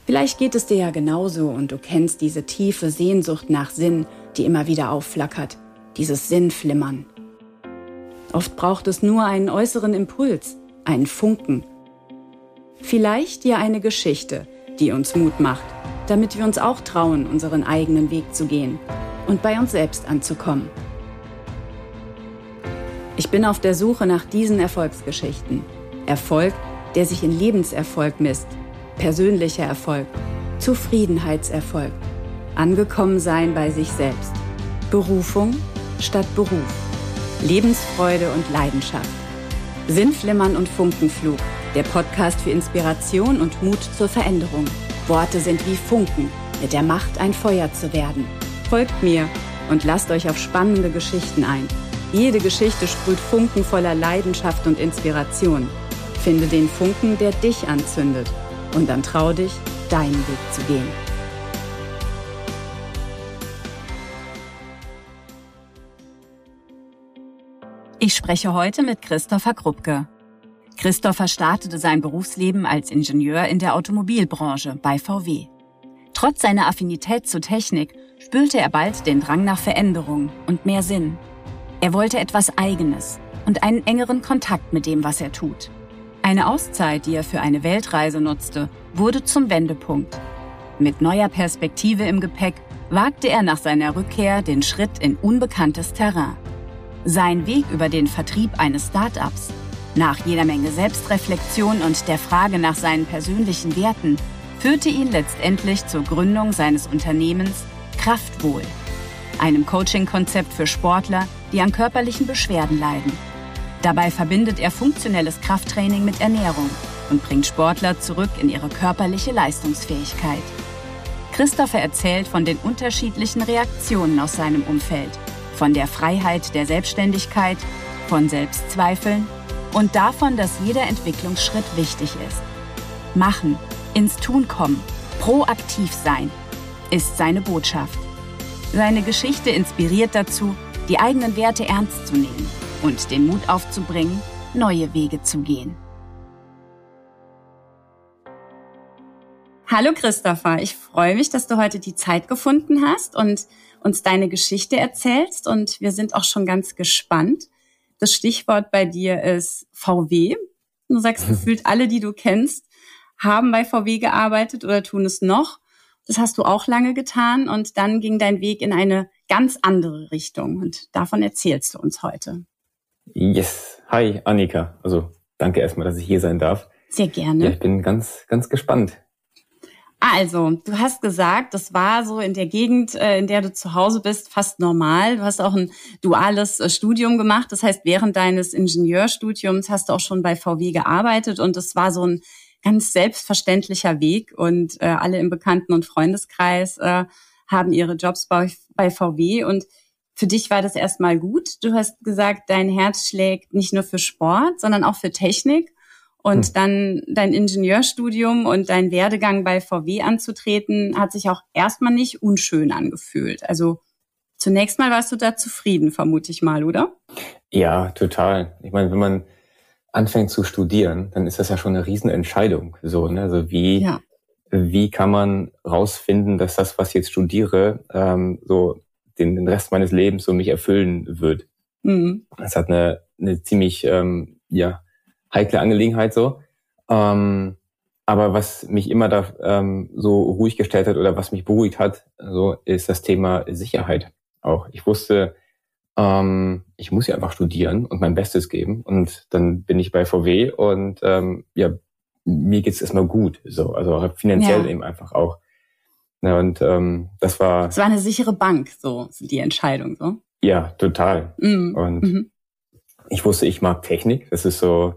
Vielleicht geht es dir ja genauso und du kennst diese tiefe Sehnsucht nach Sinn, die immer wieder aufflackert, dieses Sinnflimmern. Oft braucht es nur einen äußeren Impuls, einen Funken. Vielleicht ja eine Geschichte, die uns Mut macht, damit wir uns auch trauen, unseren eigenen Weg zu gehen und bei uns selbst anzukommen. Ich bin auf der Suche nach diesen Erfolgsgeschichten. Erfolg, der sich in Lebenserfolg misst, persönlicher Erfolg, Zufriedenheitserfolg, Angekommensein bei sich selbst, Berufung statt Beruf, Lebensfreude und Leidenschaft. Sinnflimmern und Funkenflug, der Podcast für Inspiration und Mut zur Veränderung. Worte sind wie Funken, mit der Macht, ein Feuer zu werden. Folgt mir und lasst euch auf spannende Geschichten ein. Jede Geschichte sprüht Funken voller Leidenschaft und Inspiration. Finde den Funken, der dich anzündet. Und dann trau dich, deinen Weg zu gehen. Ich spreche heute mit Christopher Krupke. Christopher startete sein Berufsleben als Ingenieur in der Automobilbranche bei VW. Trotz seiner Affinität zur Technik spürte er bald den Drang nach Veränderung und mehr Sinn. Er wollte etwas Eigenes und einen engeren Kontakt mit dem, was er tut. Eine Auszeit, die er für eine Weltreise nutzte, wurde zum Wendepunkt. Mit neuer Perspektive im Gepäck wagte er nach seiner Rückkehr den Schritt in unbekanntes Terrain. Sein Weg über den Vertrieb eines Start-ups, nach jeder Menge Selbstreflexion und der Frage nach seinen persönlichen Werten, führte ihn letztendlich zur Gründung seines Unternehmens Kraftwohl, einem Coaching-Konzept für Sportler, die an körperlichen Beschwerden leiden. Dabei verbindet er funktionelles Krafttraining mit Ernährung und bringt Sportler zurück in ihre körperliche Leistungsfähigkeit. Christopher erzählt von den unterschiedlichen Reaktionen aus seinem Umfeld, von der Freiheit der Selbstständigkeit, von Selbstzweifeln und davon, dass jeder Entwicklungsschritt wichtig ist. Machen, ins Tun kommen, proaktiv sein, ist seine Botschaft. Seine Geschichte inspiriert dazu, die eigenen Werte ernst zu nehmen und den Mut aufzubringen, neue Wege zu gehen. Hallo Christopher, ich freue mich, dass du heute die Zeit gefunden hast und uns deine Geschichte erzählst, und wir sind auch schon ganz gespannt. Das Stichwort bei dir ist VW. Du sagst, gefühlt alle, die du kennst, haben bei VW gearbeitet oder tun es noch. Das hast du auch lange getan, und dann ging dein Weg in eine ganz andere Richtung, und davon erzählst du uns heute. Yes. Hi, Annika. Also danke erstmal, dass ich hier sein darf. Sehr gerne. Ja, ich bin ganz gespannt. Also, du hast gesagt, das war so in der Gegend, in der du zu Hause bist, fast normal. Du hast auch ein duales Studium gemacht. Das heißt, während deines Ingenieurstudiums hast du auch schon bei VW gearbeitet, und es war so ein ganz selbstverständlicher Weg, und alle im Bekannten- und Freundeskreis haben ihre Jobs bei VW, und für dich war das erstmal gut. Du hast gesagt, dein Herz schlägt nicht nur für Sport, sondern auch für Technik. Und dann dein Ingenieurstudium und dein Werdegang bei VW anzutreten, hat sich auch erstmal nicht unschön angefühlt. Also zunächst mal warst du da zufrieden, vermute ich mal, oder? Ja, total. Ich meine, wenn man anfängt zu studieren, dann ist das ja schon eine Riesenentscheidung. So, ne? Also wie kann man rausfinden, dass das, was ich jetzt studiere, so den Rest meines Lebens so mich erfüllen wird? Mhm. Das hat eine ziemlich heikle Angelegenheit so. Aber was mich immer da so ruhig gestellt hat oder was mich beruhigt hat, so ist das Thema Sicherheit auch. Ich wusste, ich muss ja einfach studieren und mein Bestes geben, und dann bin ich bei VW, und mir geht's erstmal gut, so, also finanziell eben einfach auch. Ja, und das war eine sichere Bank, so die Entscheidung, so. Ja, total. Und ich wusste, ich mag Technik. Das ist so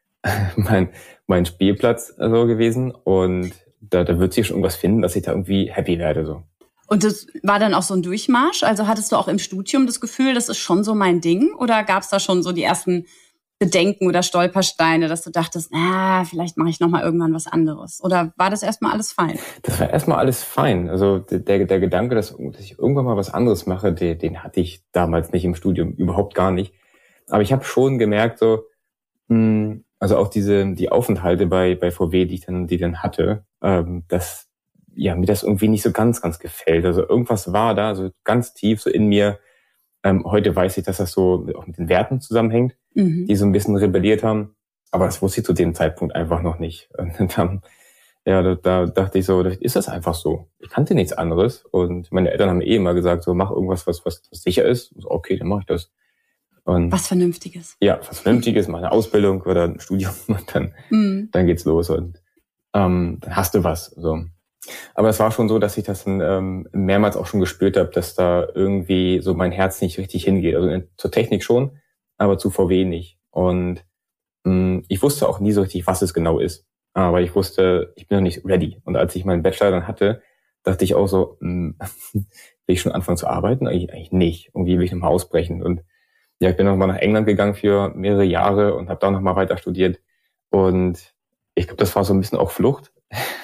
mein Spielplatz so gewesen, und da wird sich schon irgendwas finden, dass ich da irgendwie happy werde, so. Und das war dann auch so ein Durchmarsch? Also hattest du auch im Studium das Gefühl, das ist schon so mein Ding? Oder gab es da schon so die ersten Bedenken oder Stolpersteine, dass du dachtest, vielleicht mache ich nochmal irgendwann was anderes? Oder war das erstmal alles fein? Das war erstmal alles fein. Also der Gedanke, dass ich irgendwann mal was anderes mache, den hatte ich damals nicht im Studium, überhaupt gar nicht. Aber ich habe schon gemerkt, so, also auch die Aufenthalte bei VW, die ich dann hatte, das mir das irgendwie nicht so ganz gefällt. Also irgendwas war da, so ganz tief so in mir. Heute weiß ich, dass das so auch mit den Werten zusammenhängt, die so ein bisschen rebelliert haben. Aber das wusste ich zu dem Zeitpunkt einfach noch nicht. Und dann, da dachte ich so, ist das einfach so. Ich kannte nichts anderes. Und meine Eltern haben immer gesagt, so mach irgendwas, was sicher ist. So, okay, dann mache ich das. Und was Vernünftiges. Ja, was Vernünftiges, mal eine Ausbildung oder ein Studium und dann geht's los und dann hast du was. So. Aber es war schon so, dass ich das dann mehrmals auch schon gespürt habe, dass da irgendwie so mein Herz nicht richtig hingeht. Also zur Technik schon, aber zu VW nicht. Und ich wusste auch nie so richtig, was es genau ist. Aber ich wusste, ich bin noch nicht ready. Und als ich meinen Bachelor dann hatte, dachte ich auch so, will ich schon anfangen zu arbeiten? Eigentlich nicht. Irgendwie will ich nochmal ausbrechen. Und ja, ich bin nochmal nach England gegangen für mehrere Jahre und habe da nochmal weiter studiert. Und ich glaube, das war so ein bisschen auch Flucht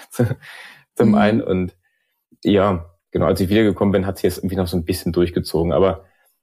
zum einen. Und ja, genau, als ich wiedergekommen bin, hat sich jetzt irgendwie noch so ein bisschen durchgezogen. Aber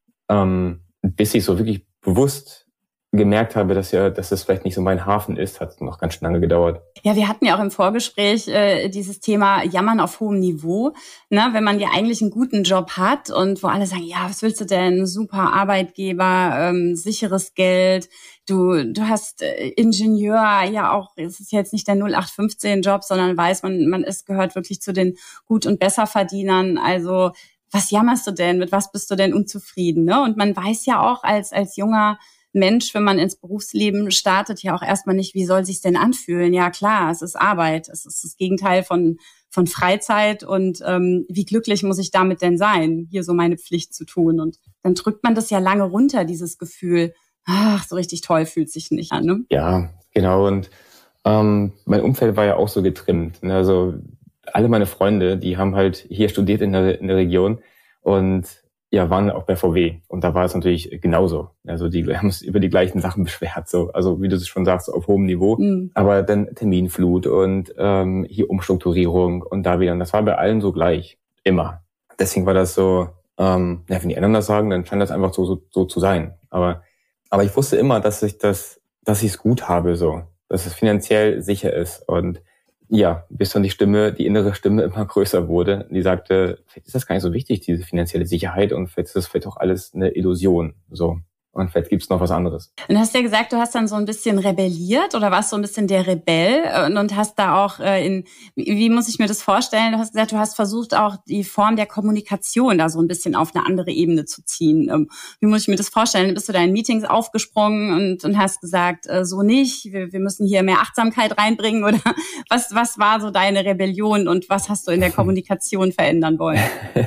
bis ich so wirklich bewusst gemerkt habe, dass das vielleicht nicht so mein Hafen ist, hat noch ganz schön lange gedauert. Ja, wir hatten ja auch im Vorgespräch dieses Thema Jammern auf hohem Niveau. Ne? Wenn man ja eigentlich einen guten Job hat und wo alle sagen, ja, was willst du denn? Super Arbeitgeber, sicheres Geld. Du hast Ingenieur, ja auch, es ist jetzt nicht der 0815-Job, sondern weiß, man gehört wirklich zu den Gut- und Besserverdienern. Also was jammerst du denn? Mit was bist du denn unzufrieden? Ne? Und man weiß ja auch als junger Mensch, wenn man ins Berufsleben startet, ja auch erstmal nicht, wie soll sich's denn anfühlen? Ja klar, es ist Arbeit, es ist das Gegenteil von Freizeit und wie glücklich muss ich damit denn sein, hier so meine Pflicht zu tun? Und dann drückt man das ja lange runter, dieses Gefühl, ach, so richtig toll fühlt sich nicht an, ne? Ja, genau. Und mein Umfeld war ja auch so getrimmt. Also alle meine Freunde, die haben halt hier studiert in der Region und ja, waren auch bei VW. Und da war es natürlich genauso. Also die haben uns über die gleichen Sachen beschwert. So. Also wie du es schon sagst, auf hohem Niveau. Aber dann Terminflut und hier Umstrukturierung und da wieder. Und das war bei allen so gleich. Immer. Deswegen war das so, wenn die anderen das sagen, dann scheint das einfach so zu sein. Aber ich wusste immer, dass ich es gut habe, so. Dass es finanziell sicher ist. Und ja, bis dann die innere Stimme immer größer wurde. Die sagte, vielleicht ist das gar nicht so wichtig, diese finanzielle Sicherheit, und vielleicht ist das vielleicht auch alles eine Illusion, so. Und vielleicht gibt's noch was anderes. Und hast ja gesagt, du hast dann so ein bisschen rebelliert oder warst so ein bisschen der Rebell und hast da auch wie muss ich mir das vorstellen? Du hast gesagt, du hast versucht, auch die Form der Kommunikation da so ein bisschen auf eine andere Ebene zu ziehen. Wie muss ich mir das vorstellen? Bist du da in Meetings aufgesprungen und hast gesagt, so nicht, wir müssen hier mehr Achtsamkeit reinbringen, oder was war so deine Rebellion und was hast du in der Kommunikation verändern wollen?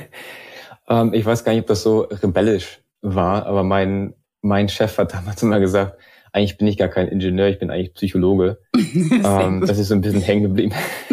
Ich weiß gar nicht, ob das so rebellisch war, aber mein Chef hat damals immer gesagt, eigentlich bin ich gar kein Ingenieur, ich bin eigentlich Psychologe. Das ist so ein bisschen hängen geblieben.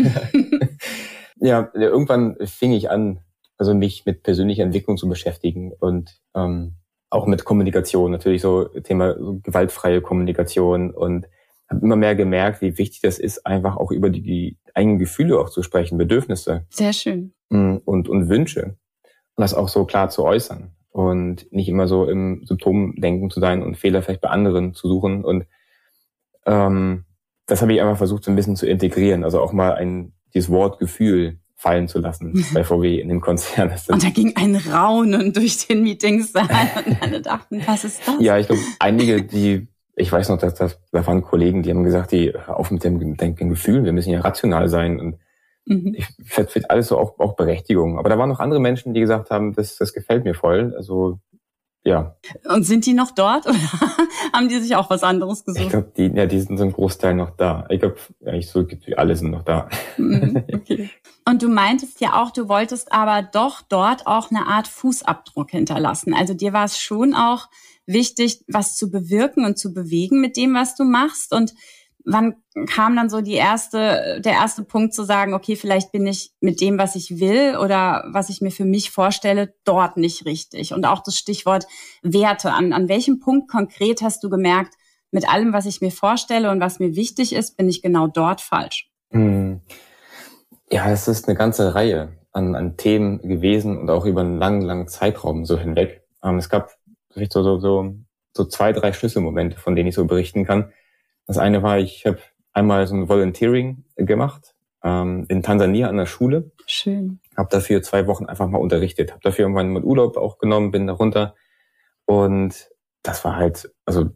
Ja, irgendwann fing ich an, also mich mit persönlicher Entwicklung zu beschäftigen und auch mit Kommunikation, natürlich so Thema so gewaltfreie Kommunikation, und habe immer mehr gemerkt, wie wichtig das ist, einfach auch über die eigenen Gefühle auch zu sprechen, Bedürfnisse. Sehr schön. Und Wünsche. Und das auch so klar zu äußern. Und nicht immer so im Symptomdenken zu sein und Fehler vielleicht bei anderen zu suchen. Und das habe ich einfach versucht, so ein bisschen zu integrieren. Also auch mal dieses Wort Gefühl fallen zu lassen bei VW in dem Konzern. Und da ging ein Raunen durch den Meetingsaal und alle dachten, was ist das? Ja, ich glaube, einige, ich weiß noch, da waren Kollegen, die haben gesagt, hör auf mit dem Gefühl, wir müssen ja rational sein. Und ich finde alles so auch Berechtigung. Aber da waren noch andere Menschen, die gesagt haben, das gefällt mir voll. Also, ja. Und sind die noch dort oder haben die sich auch was anderes gesucht? Ich glaube, die sind so ein Großteil noch da. Ich glaube, eigentlich so alle sind noch da. Okay. Und du meintest ja auch, du wolltest aber doch dort auch eine Art Fußabdruck hinterlassen. Also dir war es schon auch wichtig, was zu bewirken und zu bewegen mit dem, was du machst. Und wann kam dann so der erste Punkt zu sagen, okay, vielleicht bin ich mit dem, was ich will oder was ich mir für mich vorstelle, dort nicht richtig? Und auch das Stichwort Werte. An welchem Punkt konkret hast du gemerkt, mit allem, was ich mir vorstelle und was mir wichtig ist, bin ich genau dort falsch? Ja, es ist eine ganze Reihe an Themen gewesen und auch über einen langen Zeitraum so hinweg. Es gab vielleicht so 2, 3 Schlüsselmomente, von denen ich so berichten kann. Das eine war, ich habe einmal so ein Volunteering gemacht in Tansania an der Schule. Schön. Habe dafür 2 Wochen einfach mal unterrichtet. Habe dafür irgendwann meinen Urlaub auch genommen, bin da runter. Und das war halt, also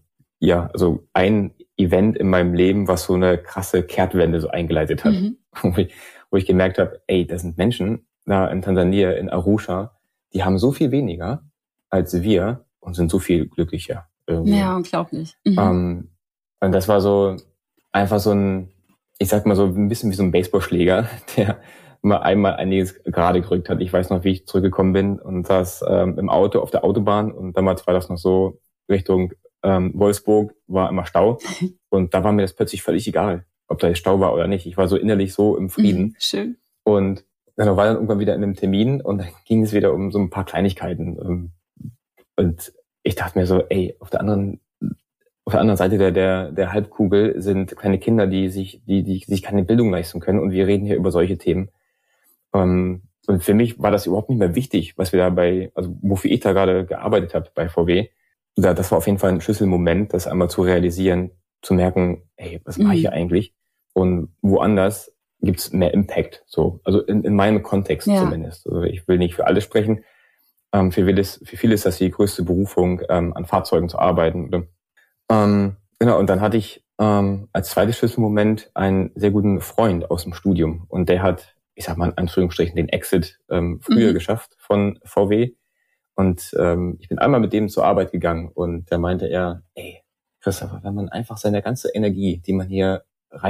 ein Event in meinem Leben, was so eine krasse Kehrtwende so eingeleitet hat. Wo ich gemerkt habe, das sind Menschen da in Tansania, in Arusha, die haben so viel weniger als wir und sind so viel glücklicher. Irgendwie. Ja, unglaublich. Und das war so einfach so ein, ich sag mal so ein bisschen wie so ein Baseballschläger, der mal einmal einiges gerade gerückt hat. Ich weiß noch, wie ich zurückgekommen bin und saß im Auto auf der Autobahn und damals war das noch so Richtung Wolfsburg, war immer Stau und da war mir das plötzlich völlig egal, ob da jetzt Stau war oder nicht. Ich war so innerlich so im Frieden. Schön. Und dann war dann irgendwann wieder in einem Termin und dann ging es wieder um so ein paar Kleinigkeiten. Und ich dachte mir so, auf der anderen Seite der Halbkugel sind kleine Kinder, die sich keine Bildung leisten können und wir reden hier über solche Themen. Und für mich war das überhaupt nicht mehr wichtig, was wir wofür ich da gerade gearbeitet habe bei VW. Das war auf jeden Fall ein Schlüsselmoment, das einmal zu realisieren, zu merken, was mache ich hier eigentlich? Und woanders gibt's mehr Impact, so, also in meinem Kontext zumindest. Also ich will nicht für alle sprechen. Für viele ist das die größte Berufung, an Fahrzeugen zu arbeiten. Genau, und dann hatte ich als zweites Schlüsselmoment einen sehr guten Freund aus dem Studium. Und der hat, ich sag mal in Anführungsstrichen, den Exit früher geschafft von VW. Und ich bin einmal mit dem zur Arbeit gegangen und da meinte er, Christopher, wenn man einfach seine ganze Energie, die man hier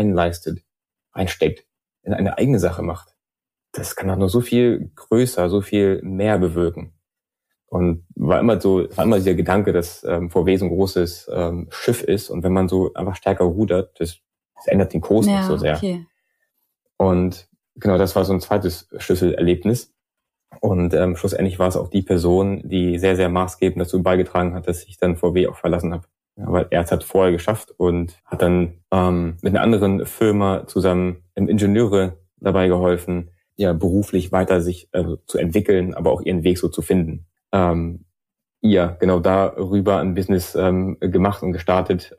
reinsteckt, in eine eigene Sache macht, das kann doch nur so viel größer, so viel mehr bewirken. Und war immer dieser Gedanke, dass VW so ein großes Schiff ist und wenn man so einfach stärker rudert, das ändert den Kurs nicht so sehr. Okay. Und genau, das war so ein zweites Schlüsselerlebnis. Und schlussendlich war es auch die Person, die sehr, sehr maßgebend dazu beigetragen hat, dass ich dann VW auch verlassen habe. Ja, weil er es hat vorher geschafft und hat dann mit einer anderen Firma zusammen Ingenieure dabei geholfen, ja beruflich weiter sich zu entwickeln, aber auch ihren Weg so zu finden. Genau darüber ein Business gemacht und gestartet,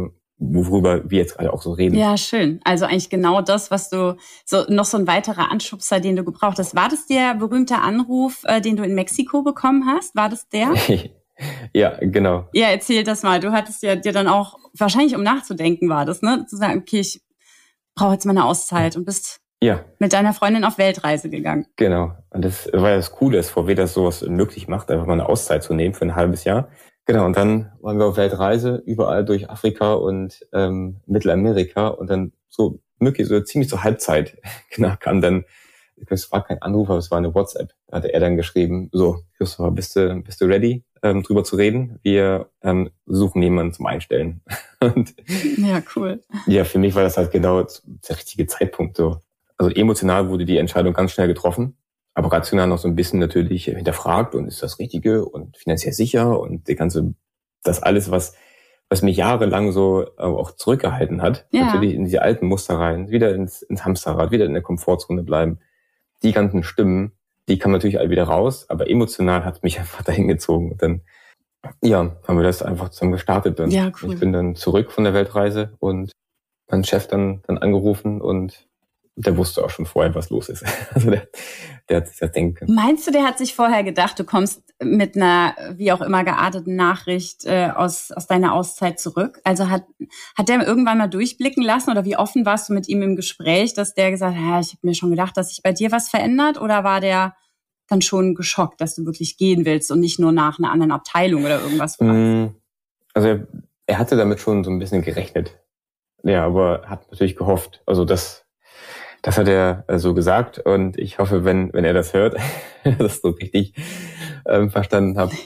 worüber wir jetzt gerade auch so reden. Ja, schön. Also eigentlich genau das, was du, noch so ein weiterer Anschubser, den du gebraucht hast. War das der berühmte Anruf, den du in Mexiko bekommen hast? War das der? Ja, genau. Ja, erzähl das mal. Du hattest ja dir dann auch, wahrscheinlich um nachzudenken war das, ne? Zu sagen, okay, ich brauche jetzt mal eine Auszeit und bist mit deiner Freundin auf Weltreise gegangen. Genau. Und das war ja das Coole, dass VW das sowas möglich macht, einfach mal eine Auszeit zu nehmen für ein halbes Jahr. Genau, und dann waren wir auf Weltreise, überall durch Afrika und Mittelamerika und dann so ziemlich zur Halbzeit kam dann, es war kein Anruf, aber es war eine WhatsApp, da hatte er dann geschrieben, so, Christopher, bist du ready, drüber zu reden? Wir suchen jemanden zum Einstellen. Und, ja, cool. Ja, für mich war das halt genau der richtige Zeitpunkt. So. Also emotional wurde die Entscheidung ganz schnell getroffen, aber rational noch so ein bisschen natürlich hinterfragt und ist das Richtige und finanziell sicher und das alles, was mich jahrelang so auch zurückgehalten hat, natürlich in diese alten Muster rein, wieder ins Hamsterrad, wieder in der Komfortzone bleiben. Die ganzen Stimmen, die kamen natürlich alle wieder raus, aber emotional hat mich einfach dahin gezogen. Und dann, haben wir das einfach zusammen gestartet. Dann. Ja, cool. Ich bin dann zurück von der Weltreise und mein Chef dann angerufen und der wusste auch schon vorher, was los ist. Also der hat sich das denken können. Meinst du, der hat sich vorher gedacht, du kommst mit einer, wie auch immer, gearteten Nachricht aus deiner Auszeit zurück? Also hat der irgendwann mal durchblicken lassen oder wie offen warst du mit ihm im Gespräch, dass der gesagt hat, ich habe mir schon gedacht, dass sich bei dir was verändert? Oder war der dann schon geschockt, dass du wirklich gehen willst und nicht nur nach einer anderen Abteilung oder irgendwas fragst? Also er hatte damit schon so ein bisschen gerechnet. Ja, aber hat natürlich gehofft. Also das hat er so gesagt und ich hoffe, wenn er das hört, das so richtig verstanden habe.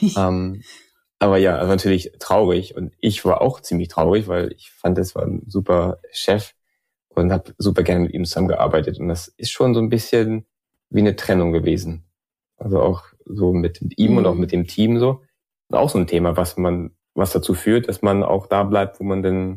Aber ja, also natürlich traurig und ich war auch ziemlich traurig, weil ich fand, das war ein super Chef und habe super gerne mit ihm zusammengearbeitet und das ist schon so ein bisschen wie eine Trennung gewesen. Also auch so mit ihm und auch mit dem Team so. Und auch so ein Thema, was dazu führt, dass man auch da bleibt, wo man denn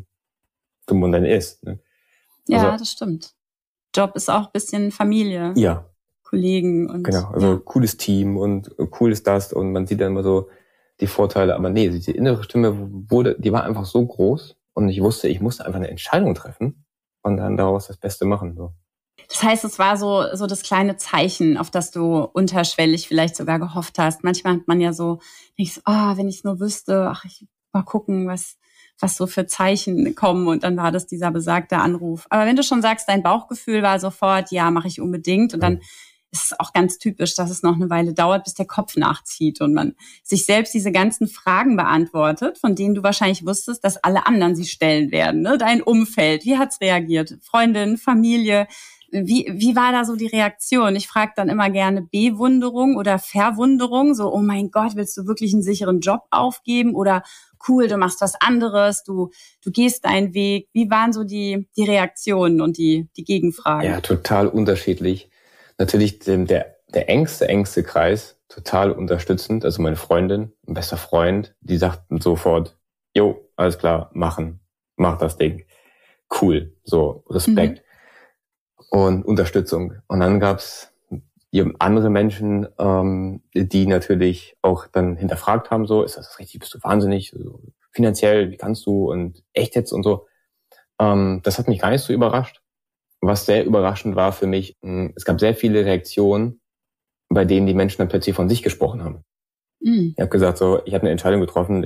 ist. Ne? Ja, das stimmt. Job ist auch ein bisschen Familie. Ja. Kollegen und. Genau, also cooles Team und cool ist das und man sieht dann immer so die Vorteile, aber nee, die innere Stimme die war einfach so groß und ich wusste, ich musste einfach eine Entscheidung treffen und dann daraus das Beste machen. So. Das heißt, es war so das kleine Zeichen, auf das du unterschwellig vielleicht sogar gehofft hast. Manchmal hat man ja so, denkst, wenn ich es nur wüsste, ich mal gucken, was so für Zeichen kommen. Und dann war das dieser besagte Anruf. Aber wenn du schon sagst, dein Bauchgefühl war sofort, ja, mache ich unbedingt. Und dann ist es auch ganz typisch, dass es noch eine Weile dauert, bis der Kopf nachzieht und man sich selbst diese ganzen Fragen beantwortet, von denen du wahrscheinlich wusstest, dass alle anderen sie stellen werden. Ne? Dein Umfeld, wie hat's reagiert? Freundin, Familie, wie war da so die Reaktion? Ich frage dann immer gerne Bewunderung oder Verwunderung, so, oh mein Gott, willst du wirklich einen sicheren Job aufgeben? Oder cool, du machst was anderes, du gehst deinen Weg. Wie waren so die Reaktionen und die Gegenfragen? Ja, total unterschiedlich. Natürlich der engste Kreis, total unterstützend. Also meine Freundin, mein bester Freund, die sagten sofort, jo, alles klar, mach das Ding. Cool, so, Respekt. Und Unterstützung. Und dann gab's andere Menschen, die natürlich auch dann hinterfragt haben, so, ist das richtig, bist du wahnsinnig, so, finanziell, wie kannst du und echt jetzt und so. Das hat mich gar nicht so überrascht. Was sehr überraschend war für mich, es gab sehr viele Reaktionen, bei denen die Menschen dann plötzlich von sich gesprochen haben. Ich habe gesagt, so, ich habe eine Entscheidung getroffen,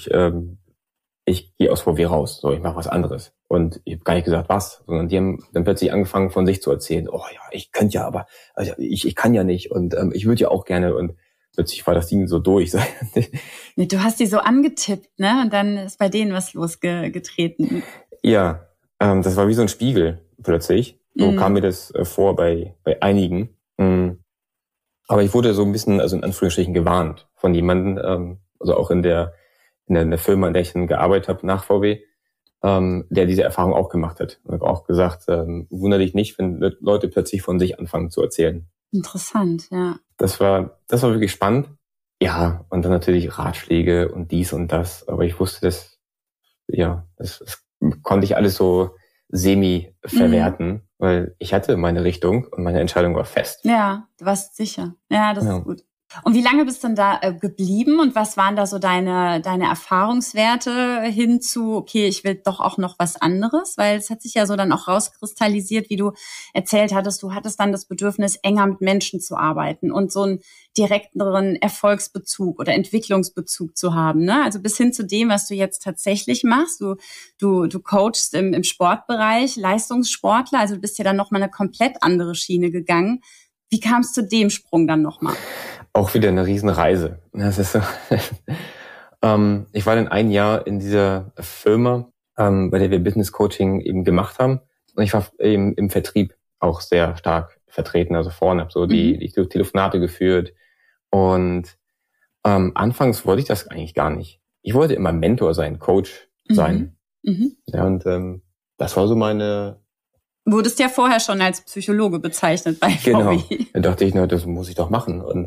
ich gehe aus VW raus, so, ich mache was anderes. Und ich habe gar nicht gesagt, was, sondern die haben dann plötzlich angefangen, von sich zu erzählen. Oh ja, ich könnte ja, aber also ich kann ja nicht und ich würde ja auch gerne. Und plötzlich war das Ding so durch. Du hast die so angetippt, ne? Und dann ist bei denen was losgetreten. Ja, das war wie so ein Spiegel plötzlich. So kam mir das vor bei einigen. Aber ich wurde so ein bisschen, also in Anführungsstrichen, gewarnt von jemandem, also auch in der Firma, in der ich dann gearbeitet habe, nach VW, der diese Erfahrung auch gemacht hat. Und habe auch gesagt, wundere dich nicht, wenn Leute plötzlich von sich anfangen zu erzählen. Interessant, ja. Das war wirklich spannend. Ja, und dann natürlich Ratschläge und dies und das. Aber ich wusste, das konnte ich alles so semi-verwerten, weil ich hatte meine Richtung und meine Entscheidung war fest. Ja, du warst sicher. Ja, das ist gut. Und wie lange bist du denn da geblieben und was waren da so deine Erfahrungswerte hin zu, okay, ich will doch auch noch was anderes? Weil es hat sich ja so dann auch rauskristallisiert, wie du erzählt hattest, du hattest dann das Bedürfnis, enger mit Menschen zu arbeiten und so einen direkteren Erfolgsbezug oder Entwicklungsbezug zu haben, ne? Also bis hin zu dem, was du jetzt tatsächlich machst. Du coachst im Sportbereich, Leistungssportler, also du bist ja dann nochmal eine komplett andere Schiene gegangen. Wie kam es zu dem Sprung dann nochmal? Auch wieder eine Riesenreise. Das ist so. Ich war dann ein Jahr in dieser Firma, bei der wir Business Coaching eben gemacht haben. Und ich war eben im Vertrieb auch sehr stark vertreten, also vorne, habe so die Telefonate geführt. Und anfangs wollte ich das eigentlich gar nicht. Ich wollte immer Mentor sein, Coach sein. Ja, und das war so meine... Wurdest ja vorher schon als Psychologe bezeichnet bei VW. Genau, da dachte ich, das muss ich doch machen. Und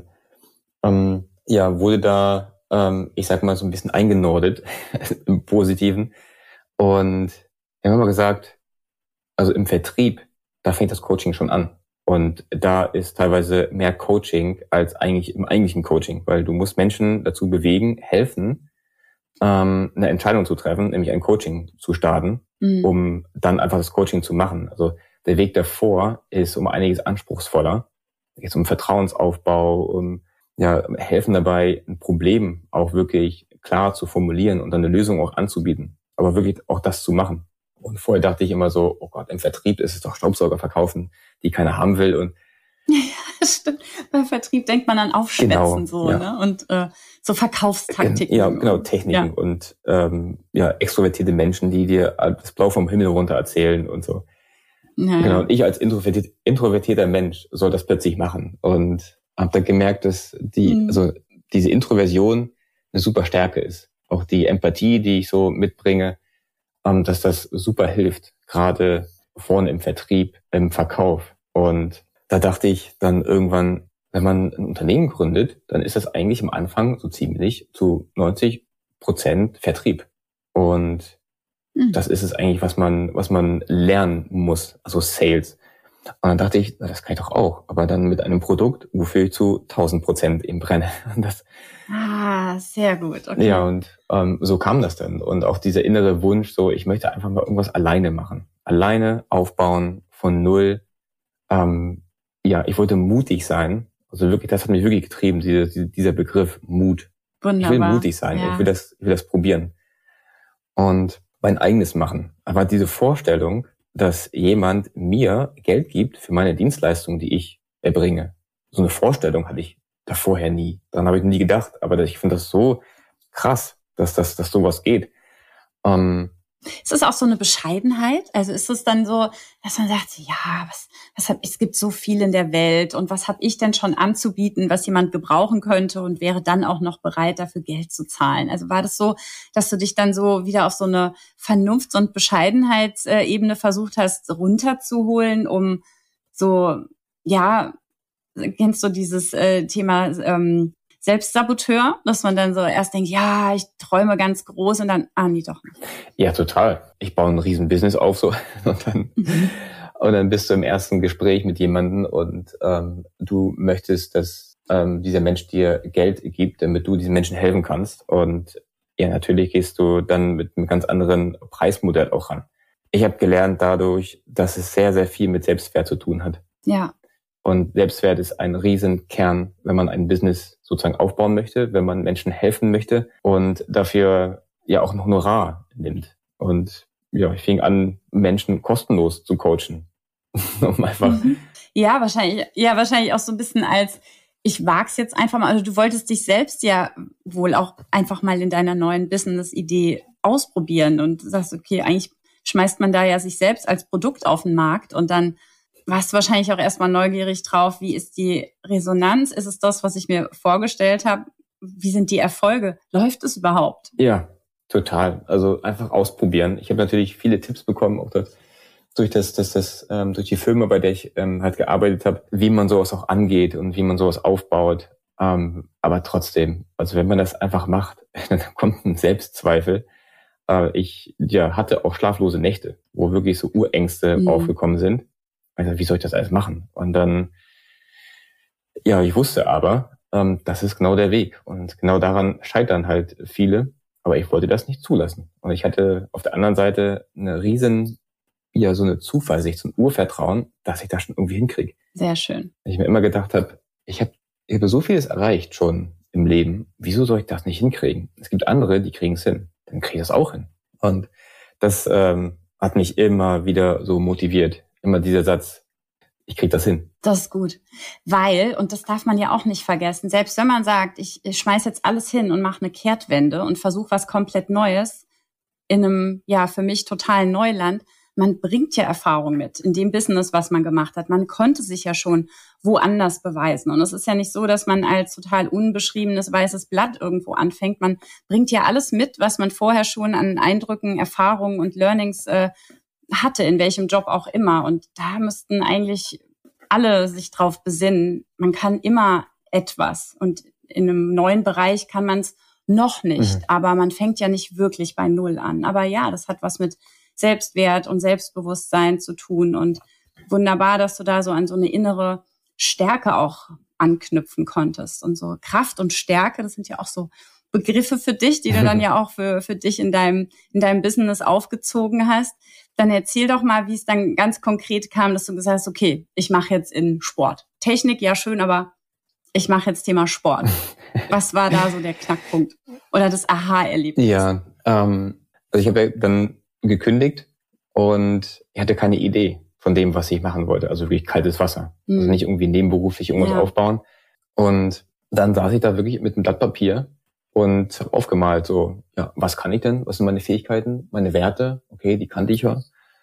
wurde da, ich sag mal, so ein bisschen eingenordet, im Positiven. Und wir haben immer gesagt, also im Vertrieb, da fängt das Coaching schon an. Und da ist teilweise mehr Coaching als eigentlich im eigentlichen Coaching, weil du musst Menschen dazu bewegen, helfen, eine Entscheidung zu treffen, nämlich ein Coaching zu starten, um dann einfach das Coaching zu machen. Also der Weg davor ist um einiges anspruchsvoller. Es geht um Vertrauensaufbau, um helfen dabei, ein Problem auch wirklich klar zu formulieren und dann eine Lösung auch anzubieten. Aber wirklich auch das zu machen. Und vorher dachte ich immer so, oh Gott, im Vertrieb ist es doch Staubsauger verkaufen, die keiner haben will. Und ja, stimmt. Beim Vertrieb denkt man an Aufschwätzen ne? Und so Verkaufstaktiken. Ja, genau, Techniken und extrovertierte Menschen, die dir das Blau vom Himmel runter erzählen und so. Ja. Genau, und ich als introvertierter Mensch soll das plötzlich machen. Und habe dann gemerkt, dass diese Introversion eine super Stärke ist. Auch die Empathie, die ich so mitbringe, dass das super hilft, gerade vorne im Vertrieb, im Verkauf. Und da dachte ich dann irgendwann, wenn man ein Unternehmen gründet, dann ist das eigentlich am Anfang so ziemlich zu 90% Vertrieb. Und das ist es eigentlich, was man lernen muss, also Sales. Und dann dachte ich, das kann ich doch auch, aber dann mit einem Produkt, wofür ich zu 1000% eben brenne. Sehr gut. Okay. Ja, und so kam das dann. Und auch dieser innere Wunsch, so ich möchte einfach mal irgendwas alleine machen. Alleine aufbauen, von null, ich wollte mutig sein. Also wirklich, das hat mich wirklich getrieben, dieser Begriff Mut. Wunderbar. Ich will mutig sein, ich will das probieren. Und mein eigenes machen. Aber diese Vorstellung, dass jemand mir Geld gibt für meine Dienstleistung, die ich erbringe. So eine Vorstellung hatte ich da vorher nie. Daran habe ich nie gedacht. Aber ich finde das so krass, dass sowas geht. Ist das auch so eine Bescheidenheit? Also ist es dann so, dass man sagt, ja, es gibt so viel in der Welt und was habe ich denn schon anzubieten, was jemand gebrauchen könnte und wäre dann auch noch bereit, dafür Geld zu zahlen? Also war das so, dass du dich dann so wieder auf so eine Vernunfts- und Bescheidenheitsebene versucht hast, runterzuholen, um so, kennst du dieses Thema Selbstsaboteur, dass man dann so erst denkt, ja, ich träume ganz groß und dann, nee, doch nicht. Ja, total. Ich baue ein riesen Business auf so und dann bist du im ersten Gespräch mit jemandem und du möchtest, dass dieser Mensch dir Geld gibt, damit du diesen Menschen helfen kannst. Und ja, natürlich gehst du dann mit einem ganz anderen Preismodell auch ran. Ich habe gelernt dadurch, dass es sehr, sehr viel mit Selbstwert zu tun hat. Ja. Und Selbstwert ist ein Riesenkern, wenn man ein Business sozusagen aufbauen möchte, wenn man Menschen helfen möchte und dafür ja auch ein Honorar nimmt. Und ja, ich fing an, Menschen kostenlos zu coachen. Um einfach Ja, wahrscheinlich auch so ein bisschen als, ich wag's jetzt einfach mal. Also du wolltest dich selbst ja wohl auch einfach mal in deiner neuen Business-Idee ausprobieren und sagst, okay, eigentlich schmeißt man da ja sich selbst als Produkt auf den Markt und dann warst du wahrscheinlich auch erstmal neugierig drauf, wie ist die Resonanz? Ist es das, was ich mir vorgestellt habe? Wie sind die Erfolge? Läuft es überhaupt? Ja, total. Also einfach ausprobieren. Ich habe natürlich viele Tipps bekommen, auch durch die Firma, bei der ich halt gearbeitet habe, wie man sowas auch angeht und wie man sowas aufbaut. Aber trotzdem, also wenn man das einfach macht, dann kommt ein Selbstzweifel. Ich hatte auch schlaflose Nächte, wo wirklich so Urängste aufgekommen sind. Also wie soll ich das alles machen? Und dann, ich wusste aber, das ist genau der Weg. Und genau daran scheitern halt viele. Aber ich wollte das nicht zulassen. Und ich hatte auf der anderen Seite so eine Zuversicht, so ein Urvertrauen, dass ich das schon irgendwie hinkriege. Sehr schön. Ich mir immer gedacht habe, ich habe so vieles erreicht schon im Leben. Wieso soll ich das nicht hinkriegen? Es gibt andere, die kriegen es hin. Dann kriege ich das auch hin. Und das hat mich immer wieder so motiviert. Immer dieser Satz, ich krieg das hin. Das ist gut. Weil, und das darf man ja auch nicht vergessen, selbst wenn man sagt, ich schmeiß jetzt alles hin und mache eine Kehrtwende und versuche was komplett Neues in einem, für mich totalen Neuland, man bringt ja Erfahrung mit in dem Business, was man gemacht hat. Man konnte sich ja schon woanders beweisen. Und es ist ja nicht so, dass man als total unbeschriebenes weißes Blatt irgendwo anfängt. Man bringt ja alles mit, was man vorher schon an Eindrücken, Erfahrungen und Learnings hatte, in welchem Job auch immer. Und da müssten eigentlich alle sich drauf besinnen, man kann immer etwas. Und in einem neuen Bereich kann man es noch nicht. Aber man fängt ja nicht wirklich bei Null an. Aber ja, das hat was mit Selbstwert und Selbstbewusstsein zu tun. Und wunderbar, dass du da so an so eine innere Stärke auch anknüpfen konntest. Und so Kraft und Stärke, das sind ja auch so Begriffe für dich, die du dann ja auch für dich in deinem Business aufgezogen hast. Dann erzähl doch mal, wie es dann ganz konkret kam, dass du gesagt hast, okay, ich mache jetzt in Sport. Technik, ja schön, aber ich mache jetzt Thema Sport. Was war da so der Knackpunkt oder das Aha-Erlebnis? Ja, also ich habe ja dann gekündigt und ich hatte keine Idee von dem, was ich machen wollte. Also wirklich kaltes Wasser. Also nicht irgendwie nebenberuflich irgendwas aufbauen. Und dann saß ich da wirklich mit einem Blatt Papier und habe aufgemalt, so, was kann ich denn? Was sind meine Fähigkeiten, meine Werte? Okay, die kannte ich ja.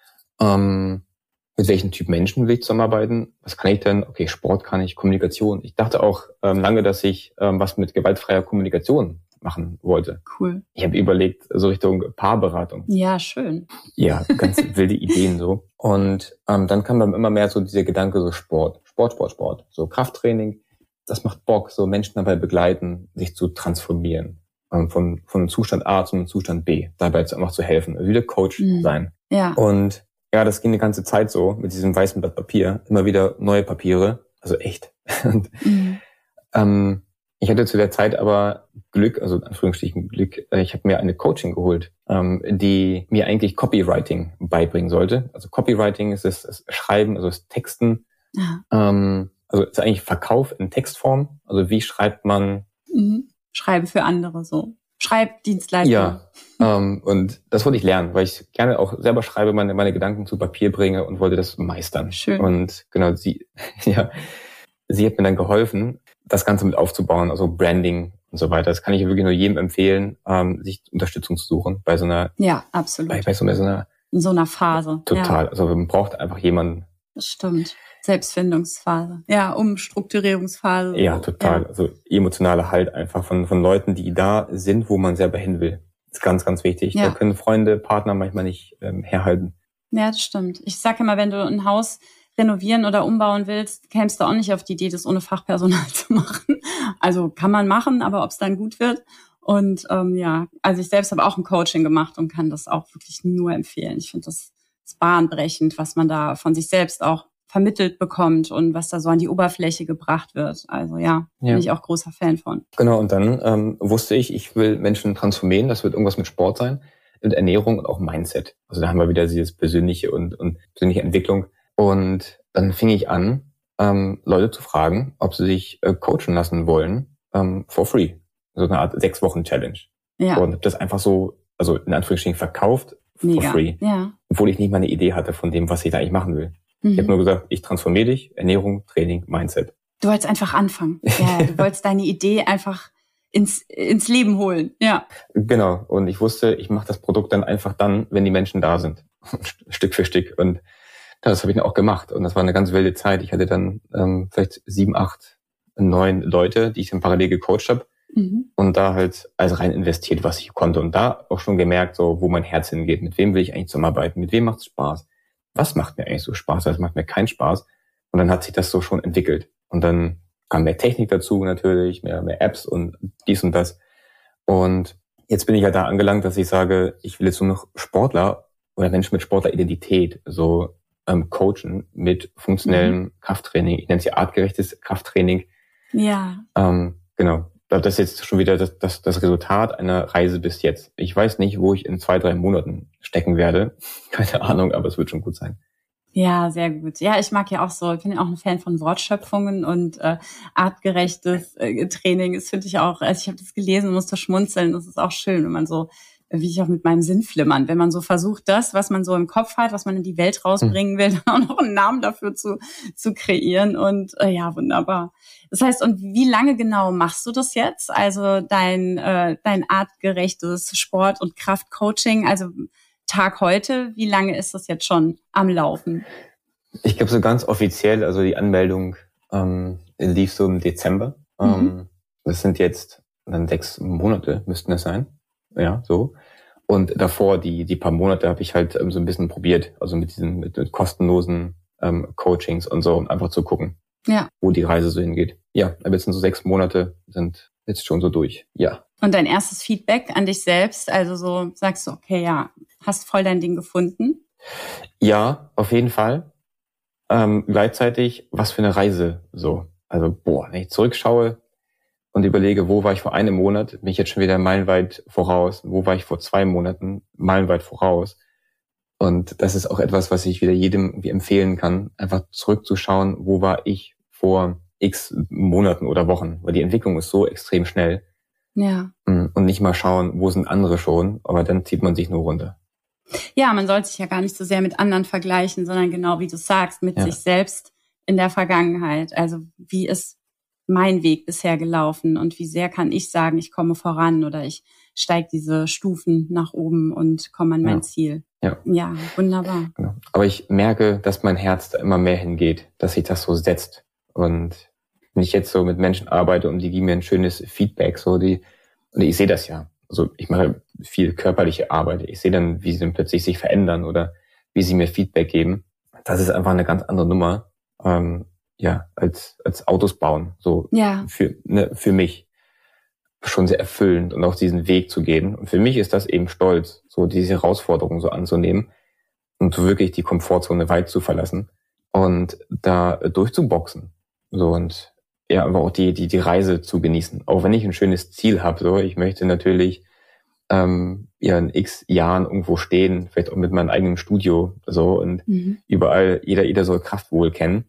Mit welchem Typ Menschen will ich zusammenarbeiten? Was kann ich denn? Okay, Sport kann ich, Kommunikation. Ich dachte auch lange, dass ich was mit gewaltfreier Kommunikation machen wollte. Cool. Ich habe überlegt, so Richtung Paarberatung. Ja, schön. Ja, ganz wilde Ideen so. Und dann kam dann immer mehr so dieser Gedanke, so Sport. So Krafttraining, das macht Bock, so Menschen dabei begleiten, sich zu transformieren. Von einem Zustand A zu einem Zustand B. Dabei einfach zu helfen. Also wieder Coach sein. Ja. Und das ging eine ganze Zeit so, mit diesem weißen Blatt Papier. Immer wieder neue Papiere. Also echt. Und, ich hatte zu der Zeit aber Glück, also in Anführungsstrichen Glück, ich habe mir eine Coaching geholt, die mir eigentlich Copywriting beibringen sollte. Also Copywriting ist das Schreiben, also das Texten Also ist eigentlich Verkauf in Textform. Also wie schreibt man? Schreibe für andere so. Schreibdienstleister. Ja, und das wollte ich lernen, weil ich gerne auch selber schreibe, meine Gedanken zu Papier bringe und wollte das meistern. Schön. Und genau, sie hat mir dann geholfen, das Ganze mit aufzubauen, also Branding und so weiter. Das kann ich wirklich nur jedem empfehlen, sich Unterstützung zu suchen bei so einer. Ja, absolut. In so einer Phase. Total. Ja. Also man braucht einfach jemanden. Das stimmt. Selbstfindungsphase. Ja, Umstrukturierungsphase. Ja, total. Ja. Also emotionale Halt einfach von Leuten, die da sind, wo man selber hin will. Das ist ganz, ganz wichtig. Ja. Da können Freunde, Partner manchmal nicht herhalten. Ja, das stimmt. Ich sage immer, wenn du ein Haus renovieren oder umbauen willst, kämst du auch nicht auf die Idee, das ohne Fachpersonal zu machen. Also kann man machen, aber ob es dann gut wird. Und also ich selbst habe auch ein Coaching gemacht und kann das auch wirklich nur empfehlen. Ich finde das ist bahnbrechend, was man da von sich selbst auch vermittelt bekommt und was da so an die Oberfläche gebracht wird. Also bin ich auch großer Fan von. Genau, und dann wusste ich will Menschen transformieren. Das wird irgendwas mit Sport sein, mit Ernährung und auch Mindset. Also da haben wir wieder dieses Persönliche und persönliche Entwicklung. Und dann fing ich an, Leute zu fragen, ob sie sich coachen lassen wollen, for free. So eine Art 6-Wochen-Challenge. Ja. Und habe das einfach so, also in Anführungsstrichen verkauft, for free. Ja. Obwohl ich nicht mal eine Idee hatte von dem, was ich da eigentlich machen will. Ich habe nur gesagt, ich transformiere dich, Ernährung, Training, Mindset. Du wolltest einfach anfangen. Ja, du wolltest deine Idee einfach ins Leben holen. Ja. Genau. Und ich wusste, ich mache das Produkt dann einfach dann, wenn die Menschen da sind. Stück für Stück. Und das habe ich dann auch gemacht. Und das war eine ganz wilde Zeit. Ich hatte dann vielleicht 7, 8, 9 Leute, die ich dann parallel gecoacht habe. Und da halt also rein investiert, was ich konnte. Und da auch schon gemerkt, so wo mein Herz hingeht. Mit wem will ich eigentlich zusammenarbeiten? Mit wem macht es Spaß? Was macht mir eigentlich so Spaß? Das macht mir keinen Spaß. Und dann hat sich das so schon entwickelt. Und dann kam mehr Technik dazu natürlich, mehr Apps und dies und das. Und jetzt bin ich ja da angelangt, dass ich sage, ich will jetzt nur noch Sportler oder Menschen mit Sportleridentität so coachen mit funktionellem Krafttraining. Ich nenne es ja artgerechtes Krafttraining. Ja. Genau. Das ist jetzt schon wieder das Resultat einer Reise bis jetzt. Ich weiß nicht, wo ich in 2, 3 Monaten stecken werde. Keine Ahnung, aber es wird schon gut sein. Ja, sehr gut. Ja, ich mag ja auch so, ich bin ja auch ein Fan von Wortschöpfungen und artgerechtes Training. Das finde ich auch, also ich habe das gelesen und musste schmunzeln. Das ist auch schön, wenn man so, wie ich auch mit meinem Sinn flimmern, wenn man so versucht, das, was man so im Kopf hat, was man in die Welt rausbringen will, dann auch noch einen Namen dafür zu kreieren. Und ja, wunderbar. Das heißt, und wie lange genau machst du das jetzt? Also dein artgerechtes Sport- und Kraftcoaching, also Tag heute, wie lange ist das jetzt schon am Laufen? Ich glaube so ganz offiziell, also die Anmeldung lief so im Dezember. Das sind jetzt dann 6 Monate, müssten das sein. Ja, so. Und davor, die paar Monate habe ich halt so ein bisschen probiert, also mit kostenlosen Coachings und so, um einfach zu gucken, wo die Reise so hingeht. Ja, aber jetzt sind so 6 Monate, sind jetzt schon so durch, ja. Und dein erstes Feedback an dich selbst, also so sagst du, okay, ja, hast voll dein Ding gefunden? Ja, auf jeden Fall. Gleichzeitig, was für eine Reise so. Also, wenn ich zurückschaue und überlege, wo war ich vor einem Monat, bin ich jetzt schon wieder meilenweit voraus. Wo war ich vor 2 Monaten, meilenweit voraus. Und das ist auch etwas, was ich wieder jedem irgendwie empfehlen kann, einfach zurückzuschauen, wo war ich vor x Monaten oder Wochen. Weil die Entwicklung ist so extrem schnell. Ja. Und nicht mal schauen, wo sind andere schon, aber dann zieht man sich nur runter. Ja, man sollte sich ja gar nicht so sehr mit anderen vergleichen, sondern genau wie du sagst, mit sich selbst in der Vergangenheit. Also wie ist mein Weg bisher gelaufen und wie sehr kann ich sagen, ich komme voran oder ich steige diese Stufen nach oben und komme an mein Ziel. Ja, wunderbar. Genau. Aber ich merke, dass mein Herz da immer mehr hingeht, dass sich das so setzt. Und wenn ich jetzt so mit Menschen arbeite und die geben mir ein schönes Feedback, und ich sehe das ja. Also ich mache viel körperliche Arbeit. Ich sehe dann, wie sie dann plötzlich sich verändern oder wie sie mir Feedback geben. Das ist einfach eine ganz andere Nummer, als Autos bauen. So für mich schon sehr erfüllend und auch diesen Weg zu gehen. Und für mich ist das eben Stolz, so diese Herausforderung so anzunehmen und so wirklich die Komfortzone weit zu verlassen und da durchzuboxen. So und aber auch die Reise zu genießen. Auch wenn ich ein schönes Ziel habe, ich möchte natürlich in x Jahren irgendwo stehen, vielleicht auch mit meinem eigenen Studio und überall, jeder soll Kraftwohl kennen.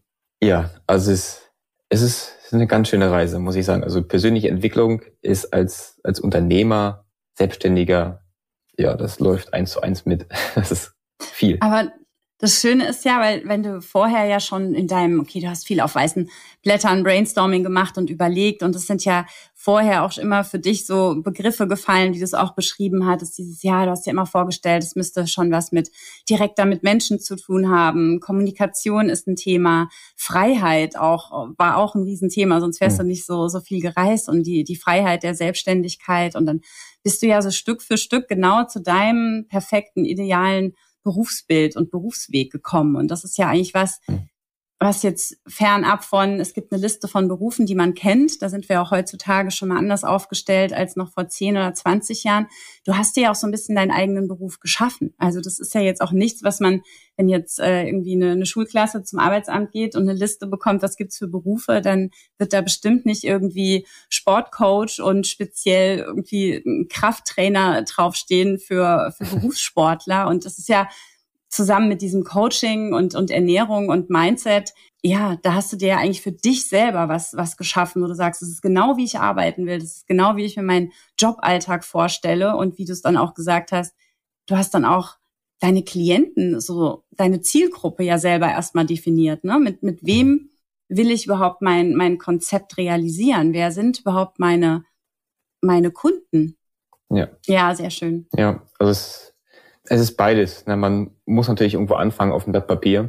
Ja, also es ist eine ganz schöne Reise, muss ich sagen. Also persönliche Entwicklung ist als Unternehmer, Selbstständiger, ja, das läuft 1:1 mit. Das ist viel. Aber das Schöne ist ja, weil wenn du vorher ja schon in deinem, du hast viel auf weißen Blättern Brainstorming gemacht und überlegt und es sind ja vorher auch immer für dich so Begriffe gefallen, wie du es auch beschrieben hattest, du hast dir immer vorgestellt, es müsste schon was direkter mit Menschen zu tun haben, Kommunikation ist ein Thema, Freiheit war auch ein Riesenthema, sonst wärst du nicht so viel gereist und die Freiheit der Selbstständigkeit und dann bist du ja so Stück für Stück genau zu deinem perfekten, idealen Berufsbild und Berufsweg gekommen. Und das ist ja eigentlich was jetzt fernab von, es gibt eine Liste von Berufen, die man kennt. Da sind wir auch heutzutage schon mal anders aufgestellt als noch vor 10 oder 20 Jahren. Du hast dir ja auch so ein bisschen deinen eigenen Beruf geschaffen. Also das ist ja jetzt auch nichts, was man, wenn jetzt irgendwie eine Schulklasse zum Arbeitsamt geht und eine Liste bekommt, was gibt's für Berufe, dann wird da bestimmt nicht irgendwie Sportcoach und speziell irgendwie ein Krafttrainer draufstehen für Berufssportler. Und das ist ja zusammen mit diesem Coaching und Ernährung und Mindset, ja, da hast du dir ja eigentlich für dich selber was geschaffen, wo du sagst, das ist genau, wie ich arbeiten will, das ist genau, wie ich mir meinen Joballtag vorstelle und wie du es dann auch gesagt hast, du hast dann auch deine Klienten, so deine Zielgruppe ja selber erstmal definiert, ne? Mit wem will ich überhaupt mein Konzept realisieren? Wer sind überhaupt meine Kunden? Ja. Ja, sehr schön. Ja, also es ist beides. Man muss natürlich irgendwo anfangen auf dem Blatt Papier,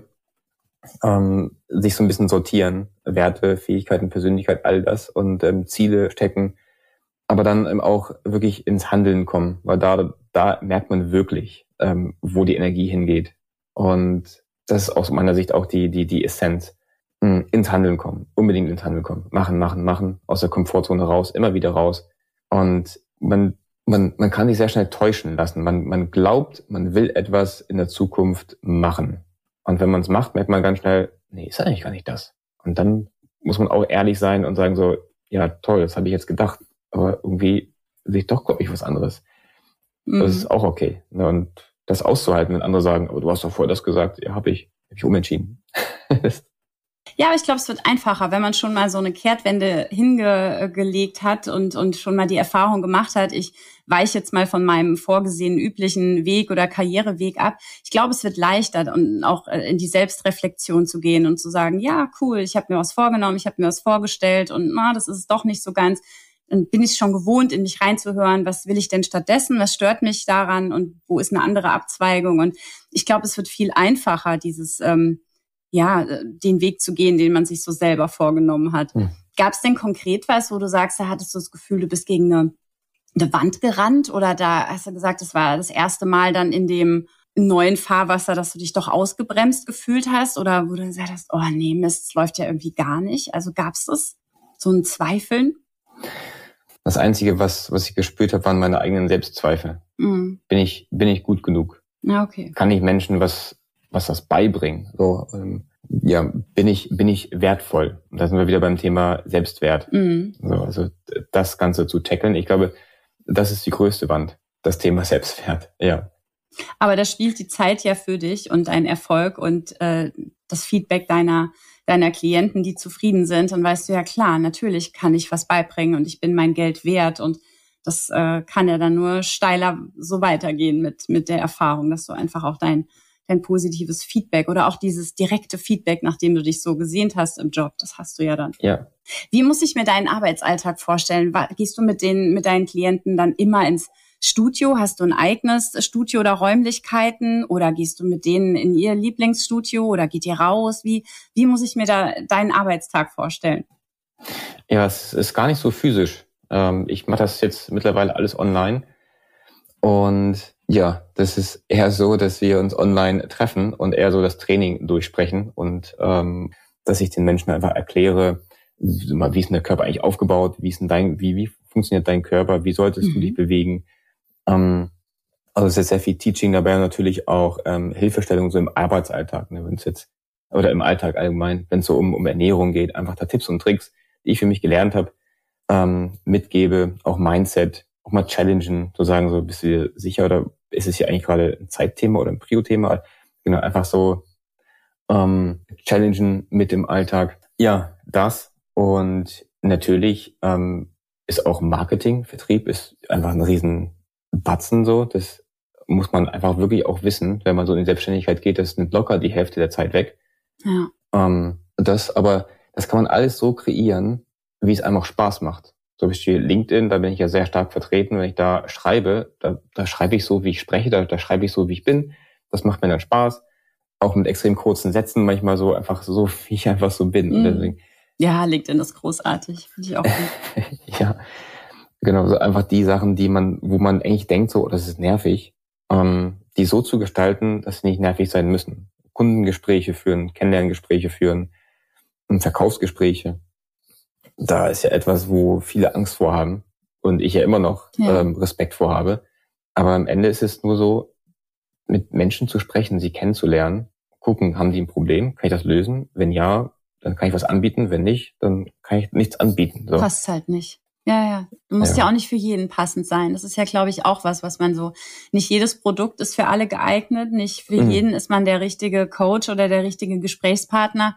sich so ein bisschen sortieren, Werte, Fähigkeiten, Persönlichkeit, all das und Ziele stecken, aber dann auch wirklich ins Handeln kommen, weil da merkt man wirklich, wo die Energie hingeht. Und das ist aus meiner Sicht auch die Essenz. Ins Handeln kommen, unbedingt ins Handeln kommen, machen, aus der Komfortzone raus, immer wieder raus. Und man kann sich sehr schnell täuschen lassen. Man glaubt, man will etwas in der Zukunft machen. Und wenn man es macht, merkt man ganz schnell, nee, ist eigentlich gar nicht das. Und dann muss man auch ehrlich sein und sagen so, ja toll, das habe ich jetzt gedacht, aber irgendwie will ich doch, glaube ich, was anderes. Das ist auch okay. Und das auszuhalten, wenn andere sagen, aber du hast doch vorher das gesagt, ja, habe ich umentschieden. Ja, aber ich glaube, es wird einfacher, wenn man schon mal so eine Kehrtwende hingelegt hat und schon mal die Erfahrung gemacht hat, ich weiche jetzt mal von meinem vorgesehenen üblichen Weg oder Karriereweg ab. Ich glaube, es wird leichter, und auch in die Selbstreflexion zu gehen und zu sagen, ja, cool, ich habe mir was vorgenommen, ich habe mir was vorgestellt und das ist es doch nicht so ganz. Dann bin ich schon gewohnt, in mich reinzuhören, was will ich denn stattdessen, was stört mich daran und wo ist eine andere Abzweigung. Und ich glaube, es wird viel einfacher, dieses den Weg zu gehen, den man sich so selber vorgenommen hat. Gab es denn konkret was, wo du sagst, da hattest du das Gefühl, du bist gegen eine Wand gerannt oder da hast du gesagt, das war das erste Mal dann in dem neuen Fahrwasser, dass du dich doch ausgebremst gefühlt hast oder wo du gesagt hast, oh nee, Mist, es läuft ja irgendwie gar nicht. Also gab es das, so ein Zweifeln? Das Einzige, was ich gespürt habe, waren meine eigenen Selbstzweifel. Bin ich gut genug? Ja, okay. Kann ich Menschen was das beibringen? So, bin ich wertvoll? Und da sind wir wieder beim Thema Selbstwert. So, also das Ganze zu tackeln. Ich glaube, das ist die größte Wand, das Thema Selbstwert. Ja. Aber da spielt die Zeit ja für dich und dein Erfolg und das Feedback deiner Klienten, die zufrieden sind. Dann weißt du ja klar, natürlich kann ich was beibringen und ich bin mein Geld wert und das kann ja dann nur steiler so weitergehen mit der Erfahrung, dass du einfach auch dein positives Feedback oder auch dieses direkte Feedback, nachdem du dich so gesehnt hast im Job, das hast du ja dann. Ja. Wie muss ich mir deinen Arbeitsalltag vorstellen? Gehst du mit deinen Klienten dann immer ins Studio? Hast du ein eigenes Studio oder Räumlichkeiten? Oder gehst du mit denen in ihr Lieblingsstudio oder geht ihr raus? Wie muss ich mir da deinen Arbeitstag vorstellen? Ja, es ist gar nicht so physisch. Ich mache das jetzt mittlerweile alles online. Und ja, das ist eher so, dass wir uns online treffen und eher so das Training durchsprechen und dass ich den Menschen einfach erkläre, wie ist denn der Körper eigentlich aufgebaut, wie funktioniert dein Körper, wie solltest du dich bewegen. Also es ist sehr viel Teaching dabei und natürlich auch Hilfestellung so im Arbeitsalltag, ne, wenn es jetzt oder im Alltag allgemein, wenn es so um Ernährung geht, einfach da Tipps und Tricks, die ich für mich gelernt habe, mitgebe, auch Mindset, auch mal challengen, zu sagen, so bist du dir sicher oder ist es hier eigentlich gerade ein Zeitthema oder ein Prio-Thema? Genau, einfach so challengen mit dem Alltag. Ja, das. Und natürlich ist auch Marketing, Vertrieb ist einfach ein riesen Batzen so. Das muss man einfach wirklich auch wissen, wenn man so in die Selbstständigkeit geht. Das nimmt locker die Hälfte der Zeit weg. Ja. Das kann man alles so kreieren, wie es einem auch Spaß macht. So wie LinkedIn, da bin ich ja sehr stark vertreten. Wenn ich da schreibe, da schreibe ich so, wie ich spreche, da schreibe ich so, wie ich bin. Das macht mir dann Spaß. Auch mit extrem kurzen Sätzen, manchmal so einfach so, wie ich einfach so bin. Und deswegen, ja, LinkedIn ist großartig. Finde ich auch gut. Ja, genau, so einfach die Sachen, wo man eigentlich denkt, so, das ist nervig, die so zu gestalten, dass sie nicht nervig sein müssen. Kundengespräche führen, Kennenlerngespräche führen und Verkaufsgespräche. Da ist ja etwas, wo viele Angst vorhaben und ich ja immer noch Respekt vorhabe. Aber am Ende ist es nur so, mit Menschen zu sprechen, sie kennenzulernen, gucken, haben die ein Problem, kann ich das lösen? Wenn ja, dann kann ich was anbieten. Wenn nicht, dann kann ich nichts anbieten. So. Passt halt nicht. Ja. Du musst ja auch nicht für jeden passend sein. Das ist ja, glaube ich, auch was man so, nicht jedes Produkt ist für alle geeignet. Nicht für jeden ist man der richtige Coach oder der richtige Gesprächspartner.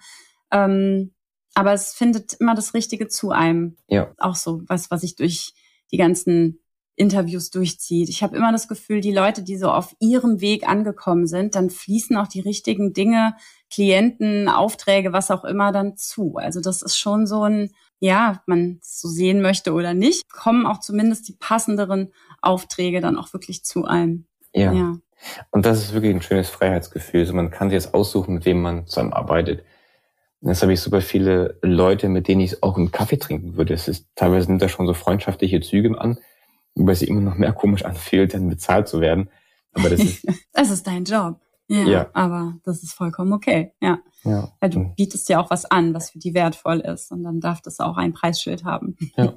Aber es findet immer das Richtige zu einem. Ja. Auch so was sich durch die ganzen Interviews durchzieht. Ich habe immer das Gefühl, die Leute, die so auf ihrem Weg angekommen sind, dann fließen auch die richtigen Dinge, Klienten, Aufträge, was auch immer dann zu. Also das ist schon so ein, ja, man es so sehen möchte oder nicht, kommen auch zumindest die passenderen Aufträge dann auch wirklich zu einem. Ja. Und das ist wirklich ein schönes Freiheitsgefühl. Also man kann sich jetzt aussuchen, mit wem man zusammenarbeitet. Jetzt habe ich super viele Leute, mit denen ich auch einen Kaffee trinken würde. Teilweise nimmt da schon so freundschaftliche Züge an, wobei es sich immer noch mehr komisch anfühlt, dann bezahlt zu werden. Aber das ist das ist dein Job. Ja, aber das ist vollkommen okay. Ja. Weil du bietest ja auch was an, was für die wertvoll ist. Und dann darf das auch ein Preisschild haben.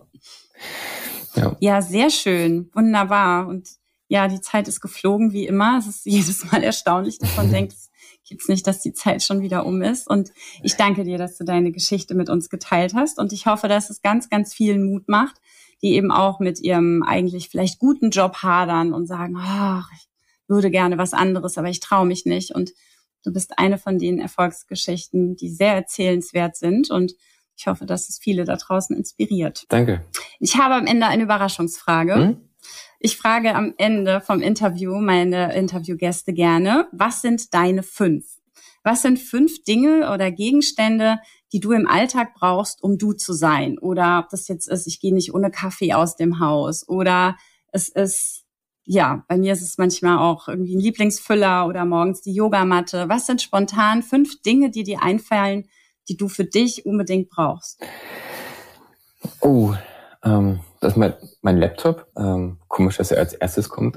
Ja, sehr schön. Wunderbar. Und ja, die Zeit ist geflogen wie immer. Es ist jedes Mal erstaunlich, dass man denkt, es gibt's nicht, dass die Zeit schon wieder um ist. Und ich danke dir, dass du deine Geschichte mit uns geteilt hast. Und ich hoffe, dass es ganz, ganz vielen Mut macht, die eben auch mit ihrem eigentlich vielleicht guten Job hadern und sagen, ach, ich würde gerne was anderes, aber ich traue mich nicht. Und du bist eine von den Erfolgsgeschichten, die sehr erzählenswert sind. Und ich hoffe, dass es viele da draußen inspiriert. Danke. Ich habe am Ende eine Überraschungsfrage. Ich frage am Ende vom Interview meine Interviewgäste gerne, was sind deine 5? Was sind 5 Dinge oder Gegenstände, die du im Alltag brauchst, um du zu sein? Oder ob das jetzt ist, ich gehe nicht ohne Kaffee aus dem Haus. Oder es ist, ja, bei mir ist es manchmal auch irgendwie ein Lieblingsfüller oder morgens die Yogamatte. Was sind spontan 5 Dinge, die dir einfallen, die du für dich unbedingt brauchst? Oh, das ist mein Laptop. Komisch, dass er als erstes kommt.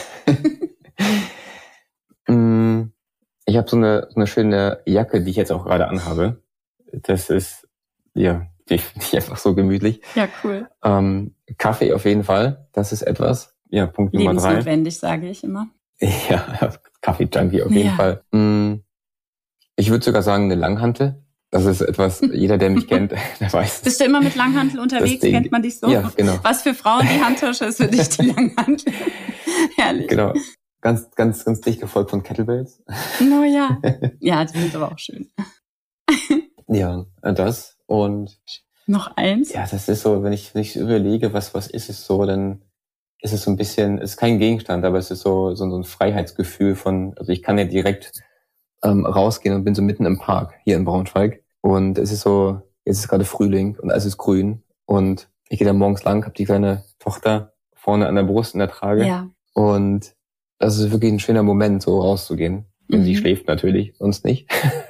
Ich habe so eine schöne Jacke, die ich jetzt auch gerade anhabe. Das ist, ja, die finde ich einfach so gemütlich. Ja, cool. Kaffee auf jeden Fall, das ist etwas. Ja, Punkt Nummer 3. Lebensnotwendig, sage ich immer. Ja, Kaffee-Junkie auf jeden Fall. Ich würde sogar sagen, eine Langhantel. Das ist etwas, jeder, der mich kennt, der weiß. Bist du immer mit Langhantel unterwegs? Kennt man dich so? Ja, genau. Was für Frauen die Handtasche ist für dich die Langhantel? Herrlich. Genau. Ganz, ganz, ganz dicht gefolgt von Kettlebells. Oh ja. Ja, die sind aber auch schön. Ja, das und noch eins? Ja, das ist so, wenn ich überlege, was ist es so, dann ist es so ein bisschen, es ist kein Gegenstand, aber es ist so ein Freiheitsgefühl von, also ich kann ja direkt rausgehen und bin so mitten im Park hier in Braunschweig und es ist so, jetzt ist gerade Frühling und alles ist grün und ich gehe da morgens lang, habe die kleine Tochter vorne an der Brust in der Trage und das ist wirklich ein schöner Moment, so rauszugehen. Wenn sie schläft natürlich, sonst nicht.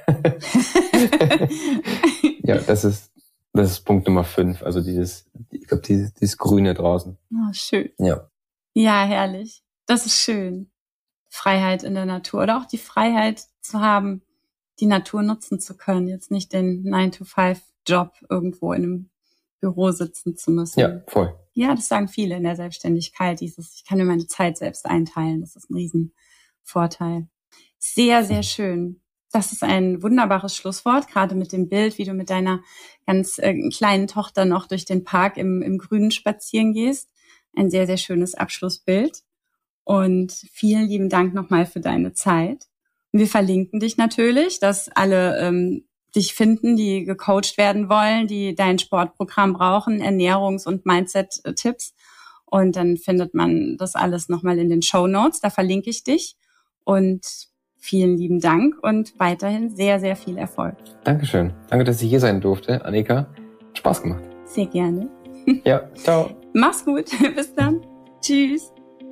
Ja, das ist Punkt Nummer 5. Also dieses Grüne draußen. Oh, schön. Ja. Ja, herrlich. Das ist schön. Freiheit in der Natur oder auch die Freiheit zu haben, die Natur nutzen zu können. Jetzt nicht den 9-to-5-Job irgendwo in einem Büro sitzen zu müssen. Ja, voll. Ja, das sagen viele in der Selbstständigkeit. Ich kann mir meine Zeit selbst einteilen. Das ist ein Riesenvorteil. Sehr, sehr schön. Das ist ein wunderbares Schlusswort, gerade mit dem Bild, wie du mit deiner ganz kleinen Tochter noch durch den Park im Grünen spazieren gehst. Ein sehr, sehr schönes Abschlussbild. Und vielen lieben Dank nochmal für deine Zeit. Wir verlinken dich natürlich, dass alle dich finden, die gecoacht werden wollen, die dein Sportprogramm brauchen, Ernährungs- und Mindset-Tipps. Und dann findet man das alles nochmal in den Shownotes. Da verlinke ich dich. Und vielen lieben Dank und weiterhin sehr, sehr viel Erfolg. Dankeschön. Danke, dass ich hier sein durfte, Annika. Hat Spaß gemacht. Sehr gerne. Ja, ciao. Mach's gut. Bis dann. Tschüss.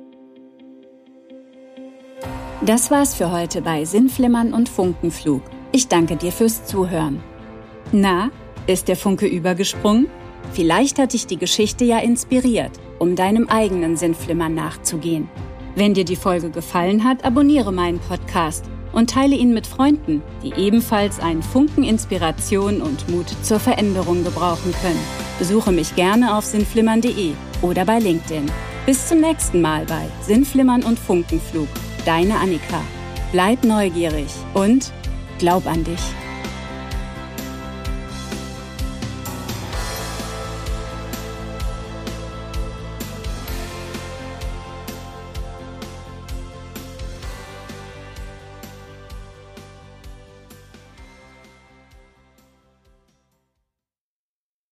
Das war's für heute bei Sinnflimmern und Funkenflug. Ich danke dir fürs Zuhören. Na, ist der Funke übergesprungen? Vielleicht hat dich die Geschichte ja inspiriert, um deinem eigenen Sinnflimmern nachzugehen. Wenn dir die Folge gefallen hat, abonniere meinen Podcast und teile ihn mit Freunden, die ebenfalls einen Funken Inspiration und Mut zur Veränderung gebrauchen können. Besuche mich gerne auf sinnflimmern.de oder bei LinkedIn. Bis zum nächsten Mal bei Sinnflimmern und Funkenflug. Deine Annika. Bleib neugierig und glaub an dich.